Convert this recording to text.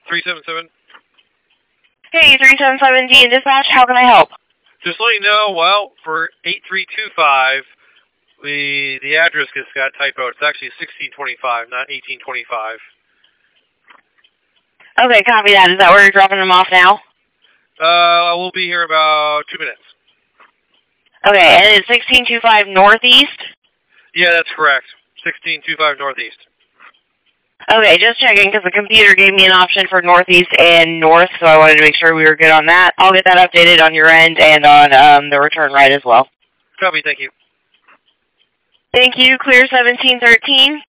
377. Hey, 3717 dispatch, how can I help? Just let you know, well, for 8325, the address just got typoed. It's actually 1625, not 1825. Okay, copy that. Is that where you're dropping them off now? I will be here about 2 minutes. Okay, and it's 1625 Northeast? Yeah, that's correct. 1625 Northeast. Okay, just checking because the computer gave me an option for Northeast and North, so I wanted to make sure we were good on that. I'll get that updated on your end and on the return ride as well. Copy, thank you. Thank you. Clear 1713.